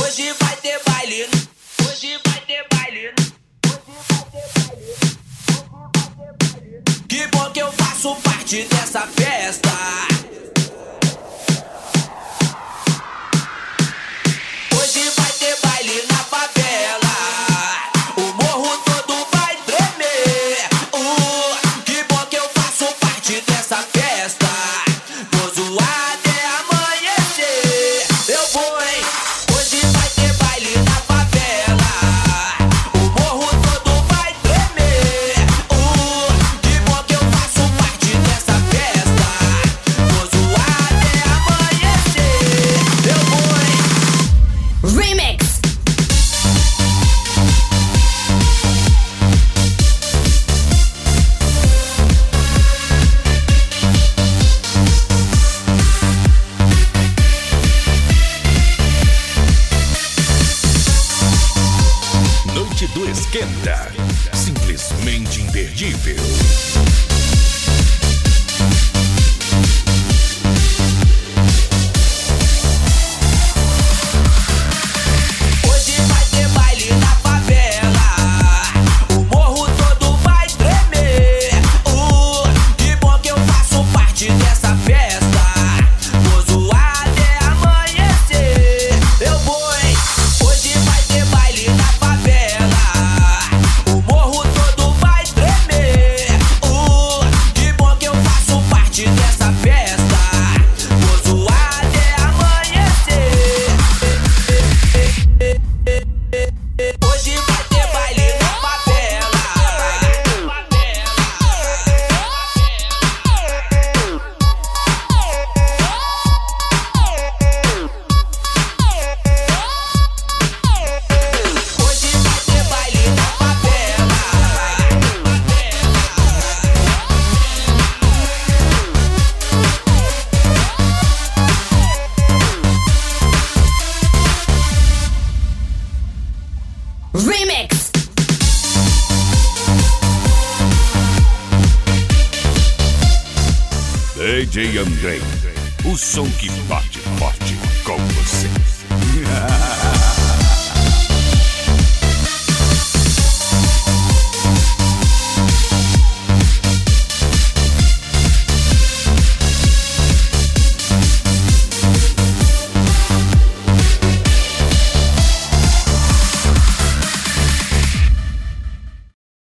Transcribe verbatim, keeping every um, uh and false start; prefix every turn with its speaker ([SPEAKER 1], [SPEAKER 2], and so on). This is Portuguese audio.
[SPEAKER 1] Hoje vai ter baile, hoje vai ter baile, hoje vai ter baile, hoje vai ter baile. Que bom que eu faço parte dessa festa. Hoje vai ter baile na favela. O morro todo vai tremer. Uh, que bom que eu faço parte dessa festa. Vou zoar até amanhecer. Eu vou, hein? Hoje vai ter baile na favela. O morro todo vai tremer. Uh, que bom que eu faço parte dessa festa. Vou zoar até amanhecer. Eu vou, hein?
[SPEAKER 2] Remix.
[SPEAKER 3] Noite do Esquenta. Simplesmente imperdível.
[SPEAKER 1] Hoje vai ter baile na favela. O morro todo vai tremer. Uh, que bom que eu faço parte dessa festa. Vou zoar até amanhecer. Eu vou, hein? Hoje vai ter baile na favela. O morro todo vai tremer. Uh, que bom que eu faço parte dessa festa. Vou zoar até amanhecer. Hoje vai ter baile na favela. Hoje vai ter baile na favela.
[SPEAKER 2] Remix.
[SPEAKER 3] D J Andrei, o som que bate forte com você.